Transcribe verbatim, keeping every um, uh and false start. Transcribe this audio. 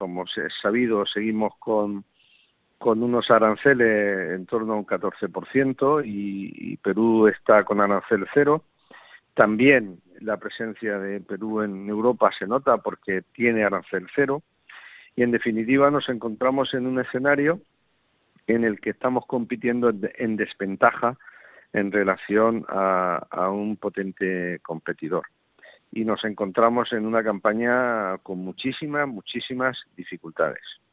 como se es sabido, seguimos con, con unos aranceles en torno a un catorce por ciento y, y Perú está con arancel cero. También la presencia de Perú en Europa se nota porque tiene arancel cero y, en definitiva, nos encontramos en un escenario en el que estamos compitiendo en desventaja en relación a, a un potente competidor. Y nos encontramos en una campaña con muchísimas, muchísimas dificultades.